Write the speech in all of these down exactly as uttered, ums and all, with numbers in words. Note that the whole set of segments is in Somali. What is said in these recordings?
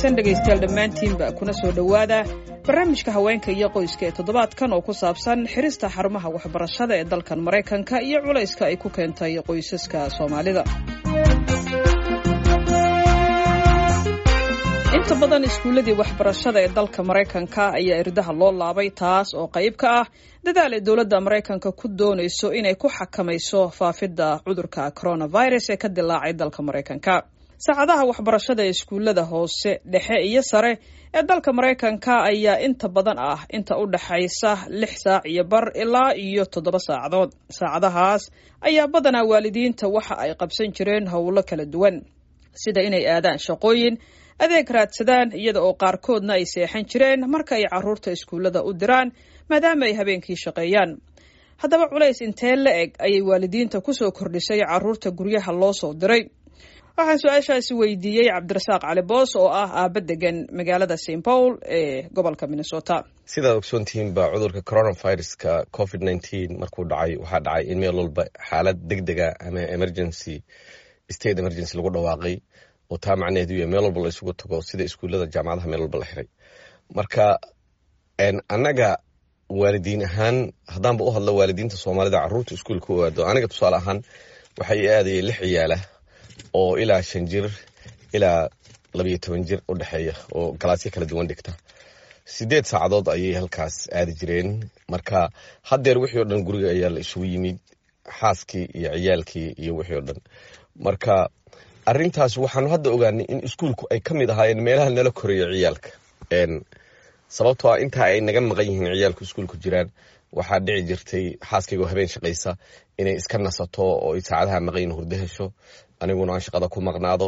wanaagsan dhegaystayaal dhammaantiinba kuna soo dhowaada barnaamijka haweenka iyo qoyska ee toddobaadkan oo ku saabsan xirista xarumaha waxbarashada ee dalkan Mareykanka iyo culayska ay ku keentay qoysaska Soomaalida. inta badan iskuuladii waxbarashada ee dalka Mareykanka ayaa irdaha loo laabay, taas oo qayb ka ah dadaal ay dowladda Mareykanka ku doonayso inay ku xakamayso faafidda cudurka coronavirus ee ka dilaacay dalka Mareykanka. saacadaha waxbarashada ee iskuulada hoose, dhexe iyo sare ee dalka Mareykanka ayaa inta badan ah inta u dhaxaysa lix saac iyo bar ilaa iyo toddoba saacadood. saacadahaas ayaa badanaa waalidiinta waxa ay qabsan jireen howlo kala duwan, sida inay aadaan shaqooyin, adeeg raadsadaan, iyada oo qaarkoodna ay seexan jireen marka ay carruurta iskuulada u diraan maadaama ay habeenkii shaqeeyaan. haddaba culays intee la eg ayay waalidiinta ku soo kordhisay carruurta guryaha loo soo diray? waxaan su-aashaasi weydiiyey Cabdirasaaq Cali Boos oo ah aabba degan magaalada Saint Paul ee gobolka Minnesota. sidaad ogsoontihiin baa cudurka coronaviruska covid nineteen markuu dhacay waxaa dhacay in meel walba xaalad degdega ama emergency state emergency lagu dhawaaqay, oo taa macnaheedu yahay meel walba la isugu tago, sida iskuullada jaamacadaha meel walba la xiray. marka annaga waalidiin ahaan haddaanba u hadlo waalidiinta Soomaalida carruurta iskuulka u aado, aniga tusaale ahaan waxay aadayeen lix ciyaala oo ilaa shan jir ilaa labiyo toban jir u dhexeeya oo galaasyo kala duwan dhigta. sideed saacadood ayay halkaas aadi jireen. marka haddeer wixii oo dhan guriga ayaa la isugu yimid, xaaskii iyo ciyaalkii iyo wixii oo dhan. marka arrintaas waxaanu hadda ogaanay in iskuulku ay ka mid ahaayeen meelaha nala koreeya ciyaalka. sababtoo ah intaa ay naga maqan yihiin ciyaalku iskuulku jiraan, waxaa dhici jirtay xaaskayga oo habeen shaqaysa inay iska nasato oo ay saacadaha maqan hurdo hesho, aniguna aan shaqada ku maqnaado.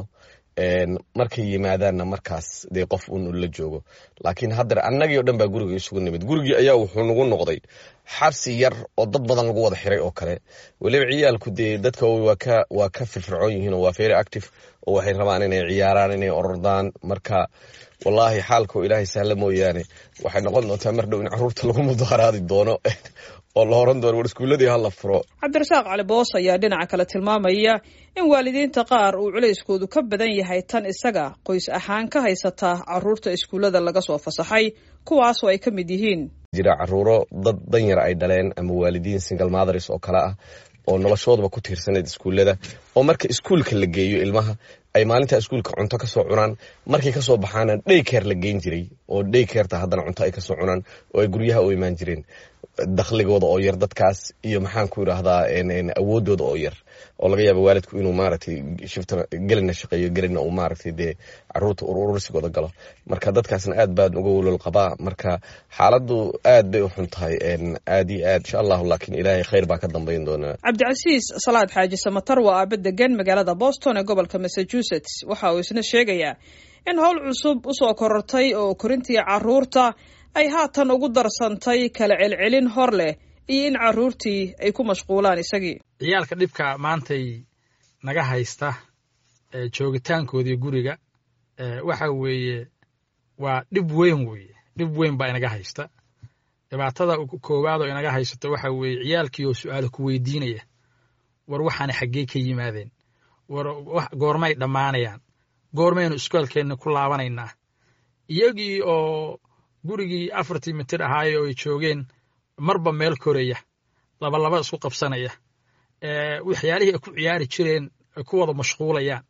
markay yimaadaanna markaas dee qof uun la joogo. laakiin haddeer annagii oo dhan baa guriga isugu nimid. gurigii ayaa wuxuu nagu noqday xabsi yar oo dad badan lagu wada xiray oo kale. weliba ciyaalku dee dadka waa ka waa ka firfircoon yihiin oo waa very active, oo waxay rabaan inay ciyaaraan, inay ordaan. marka wallaahi xaalka oo ilaahay sahla mooyaane waxay noqon doontaa mar dhow in carruurta lagu mudaharaadi doono oo la horan doono war iskuuladii ha la furo. Cabdirasaaq Cali Boos ayaa dhinaca kale tilmaamaya in waalidiinta qaar uu culayskoodu ka badan yahay tan isaga qoys ahaan ka haysata carruurta iskuulada laga soo fasaxay, kuwaas oo ay ka mid yihiin jira carruuro dad danyar ay dhaleen ama waalidiin single mothers oo kale ah oo noloshoodaba ku tiirsaneed iskuulada, oo marka iskuulka la geeyo ilmaha ay maalinta iskuulka cunto ka soo cunaan, markay ka soo baxaana daycare la geyn jiray oo daycareta haddana cunto ay ka soo cunaan oo ay guryaha u imaan jireen. dakhligooda oo yar dadkaas iyo maxaan ku idhaahdaa awoodooda oo yar, oo laga yaaba waalidku inuu maaragtay shifta gelina shaqeeyo, gelina uu maaragtay dee carruurta urursigooda galo. marka dadkaasna aad baan uga walwal qabaa. marka xaaladdu aad bay u xun tahay, aad iyo aad insha allahu, laakiin ilaahay khayr baa ka dambayn doonaa. Cabdicasiis Salaad Xaaji Samatar waa aabba degan magaalada Boston ee gobolka Massachusetts. waxa uu isna sheegayaa in howl cusub u soo korortay oo korintii carruurta ay haatan ugu darsantay kala celcelin hor leh iyo in carruurtii ay ku mashquulaan isagii. ciyaalka dhibka maantay naga haysta joogitaankoodii guriga waxa weeye waa dhib weyn weeye dhib weyn baa inaga haysta. dhibaatada koowaad oo inaga haysato waxa weeye ciyaalkii oo su'aalo ku weydiinaya, war waxaana xaggee ka yimaadeen, war goormay dhammaanayaan, goormaynu iskoolkeenna ku laabanaynaa. iyagii oo gurigii afartii mitir ahaaye oo ay joogeen marba meel koraya, laba laba isku qabsanaya, waxyaalihii ay ku ciyaari jireen ay ku wada mashquulayaan.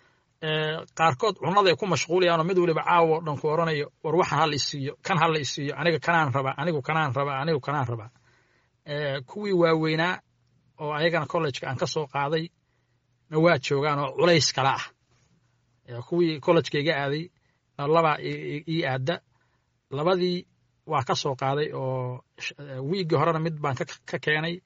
qaarkood cunada ay ku mashquulayaan oo mid waliba caawo dhan ku oranayo war waxaan hal isiiyo, kan hal isiiyo, aniga kanaan rabaa, anigu kanaan rabaa, anigu kanaan rabaa. kuwii waaweynaa oo ayagana college-ka aan ka soo qaaday na waa joogaan oo culays kala ah. kuwii college-ka iga aaday laba ii aada, labadii waa ka soo qaaday oo wiigii horena mid baan ka keenay,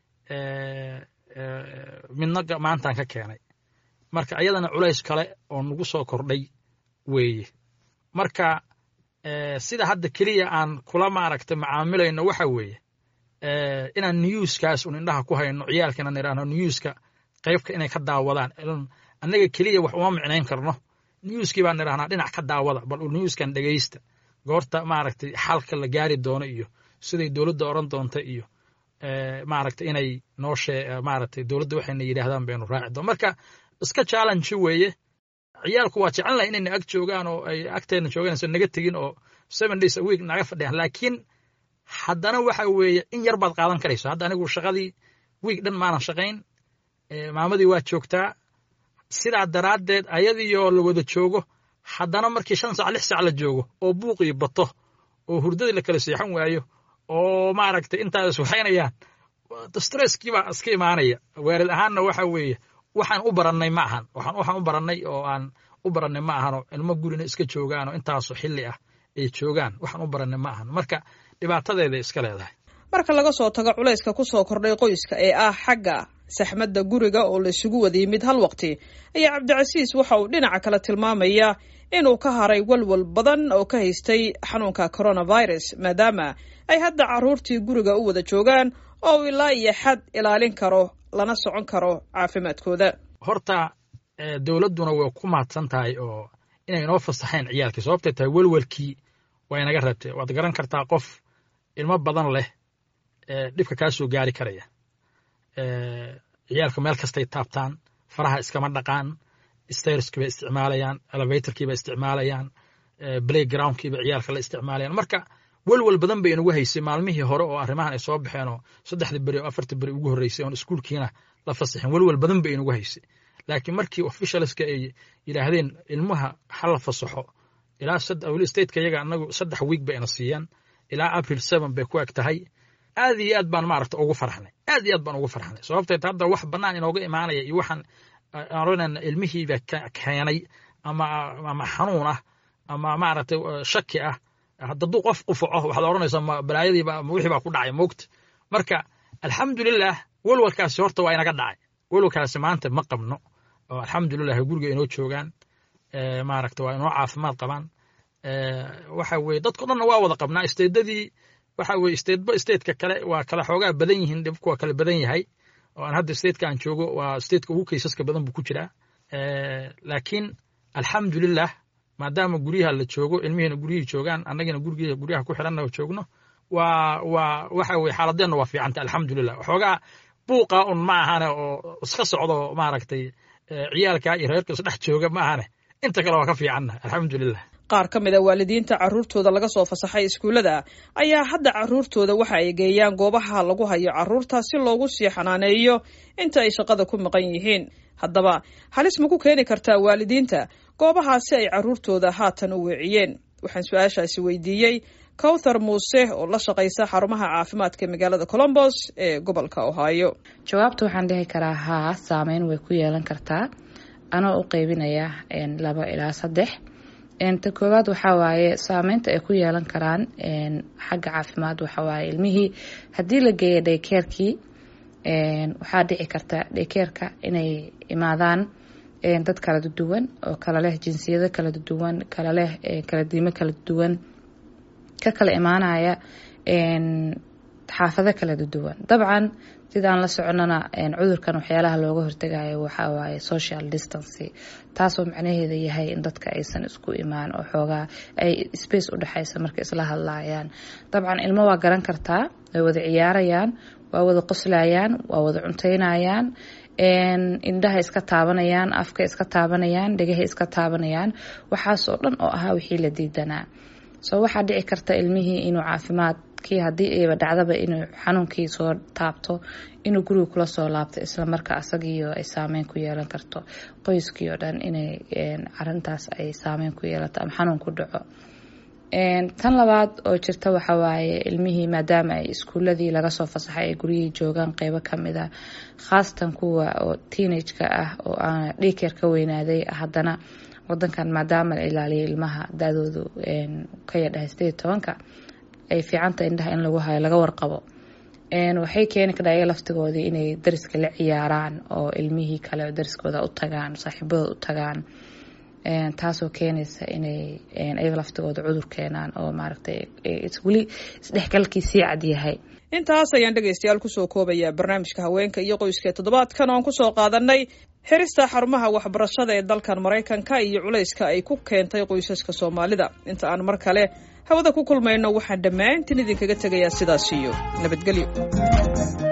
midna maantaan ka keenay. marka ayadana culays kale oo nagu soo kordhay weeye. marka sida hadda keliya aan kula maaragtay macaamilayno waxa weeye inaan newskaas un indhaha ku hayno, ciyaalkana nidhaahno newska qaybka inay ka daawadaan. annaga keliya wax uma micnayn karno, newskii baan nidhahnaa dhinac ka daawada, bal newskan dhegaysta, goorta maaragtay xalka la gaari doono iyo siday dowladda oran doonta iyo maaragtay inay noo shee maaragtay dowladda waxayna yidhaahdaan baynu raaci doon. marka iska challenge weeye. ciyaalku waa jecel lahay inay ag joogaan oo ay agteena joogaan soo naga tegin oo seven days a week naga fadhiyaan laakiin haddana waxa weeye in yar baad qaadan karayso hadda anigu shaqadii week dhan maanan shaqayn maamadii waa joogtaa sidaa daraaddeed ayadiioo la wada joogo haddana markii shan saac lix saac la joogo oo buuqii bato oo hurdadii la kala seexan waayo oo maaragtay intaas waxaynayaan stresskii baa iska imaanaya waalid ahaanna waxa weeye waxaan u barannay ma ahan waxaan waxaan u barannay oo aan u barannay ma ahano ilmo gurina iska joogaan oo intaasoo xilli ah ay joogaan waxaan u barannay ma ahan marka dhibaatadeeda iska leedahay marka laga soo tago culayska ku soo kordhay qoyska ee ah xagga saxmadda guriga oo la isugu wada yimid hal waqti ayaa cabdicasiis waxa uu dhinaca kale tilmaamayaa inuu ka haray walwal badan oo ka haystay xanuunka coronavirus maadaama ay hadda carruurtii guriga u wada joogaan oo ilaa iyo xad ilaalin karo lana socon karo caafimaadkooda horta dowladduna way ku mahadsan tahay oo inay inoo fasaxeen ciyaalkii sababtay tahay welwelkii waa inaga rabtay waad garan kartaa qof ilmo badan leh dhibka kaa soo gaari karaya ciyaalka meel kastay taabtaan faraha iskama dhaqaan stairskiibay isticmaalayaan elevatorkiibay isticmaalayaan playgroundkiiba ciyaalka la isticmaalayaan marka welwel badan bay inagu haysay maalmihii hore oo arrimahan ay soo baxeen oo saddexdii beri oo afartii beri ugu horreysay oon iskuulkiina la fasaxin welwel badan bay inagu haysay laakiin markii officialska ay yidhaahdeen ilmaha ha la fasaxo ilaa weli stateka iyaga anagu saddex week bay ina siiyaan ilaa april seven bay ku eg tahay aad iyo aad baan maaragta ugu farxnay aad iyo aad baan ugu farxnay sababteed hadda wax bannaan inooga imaanaya iyo waxaan oranayna ilmihiiba keenay ama ama xanuun ah ama maaragtay shaki ah hadduu qof qufaco waxaad oranaysaa balaayadiiba ama wixii baa ku dhacay moogta marka alxamdulilah walwalkaasi horta waa inaga dhacay walwalkaasi maanta ma qabno oo alxamdulilah guriga inoo joogaan maaragta waa inoo caafimaad qabaan waxa weeye dadko dhanna waa wada qabnaa isteedadii waxa weeye isteedba isteedka kale waa kala xoogaa badan yihiin dhibku waa kala badan yahay oo aan hadda isteedka aan joogo waa isteedka ugu kaysaska badan buu ku jiraa laakiin alxamdulilah maadaama guryaha la joogo ilmihiina guryihii joogaan annagina gurigii guryaha ku xiranna joogno waa waa waxa weeye xaaladeenna waa fiicanta alxamdulilah waxoogaa buuqa un ma ahane oo iska socdo maaragtay ciyaalka iyo reerka isdhex jooga ma ahane inta kale waa ka fiicanna alxamdulilah qaar ka mid a waalidiinta carruurtooda laga soo fasaxay iskuullada ayaa hadda carruurtooda waxa ay geeyaan goobaha lagu hayo carruurta si loogu sii xanaaneeyo inta ay shaqada ku maqan yihiin haddaba halis ma ku keeni kartaa waalidiinta goobahaasi ay carruurtooda haatan u weeciyeen waxaan su-aashaasi weydiiyey kawthar muuse oo la shaqaysa xarumaha caafimaadka magaalada colombos ee gobolka ohio jawaabta waxaan dhihi karaa haa saameyn way ku yeelan kartaa anoo u qaybinaya laba ilaa saddex ta koowaad waxaa waaye saameynta ay ku yeelan karaan xagga caafimaad waxaa waaye ilmihii haddii la geeyo dhaykeerkii waxaa dhici karta dhaykeerka inay imaadaan dad kala duwan oo kala leh jinsiyado kala duwan kala leh kala diimo kala duwan ka kala imaanaya xaafado kala duwan dabcan sidaan la soconana cudurkan waxyaalaha looga hortagayo waxaa waaye social distance taasoo macnaheeda yahay in dadka aysan isku imaan oo xoogaa ay space u dhexaysa marka isla hadlaayaan dabcan ilmo waa garan kartaa way wada ciyaarayaan waa wada qoslayaan waa wada cunteynayaan indhaha iska taabanayaan afka iska taabanayaan dhegaha iska taabanayaan waxaasoo dhan oo ahaa wixii la diidanaa soo waxaa dhici karta ilmihii inuu caafimaadkii haddii ayba dhacdaba inuu xanuunkii soo taabto inuu guriga kula soo laabto islamarkaa asagiio ay saameyn ku yeelan karto qoyskii oo dhan inay arintaas ay saameyn ku yeelato ama xanuun ku dhaco tan labaad oo jirta waxa waaye ilmihii maadaama ay iskuuladii laga soo fasaxay ay guryihii joogaan qeybo kamid a khaasatan kuwa oo teenage-ka ah oo aan dhikeer ka weynaaday haddana wadankan maadaama la ilaaliyo ilmaha da-doodu ka yadhahay sideed iyo tobanka ay fiicanta indhaha in lagu hayo laga warqabo waxay keeni kadhaa iyaga laftigoodii inay dariska la ciyaaraan oo ilmihii kale dariskooda u tagaan saaxiibadooda u tagaan taasoo keenaysa inay iyaga laftigooda cudur keenaan oo maaragtay weli isdhexgalkii sii cad yahay intaas ayaan dhegaystayaal kusoo koobayaa barnaamijka haweenka iyo qoyska toddobaadkan oon kusoo qaadanay xirista xarumaha waxbarashada ee dalkan maraykanka iyo culayska ay ku keentay qoysaska soomaalida inta aan mar kale hawada ku kulmayno waxaan dhammaantiin idinkaga tegayaa sidaas iyo nabadgelyo.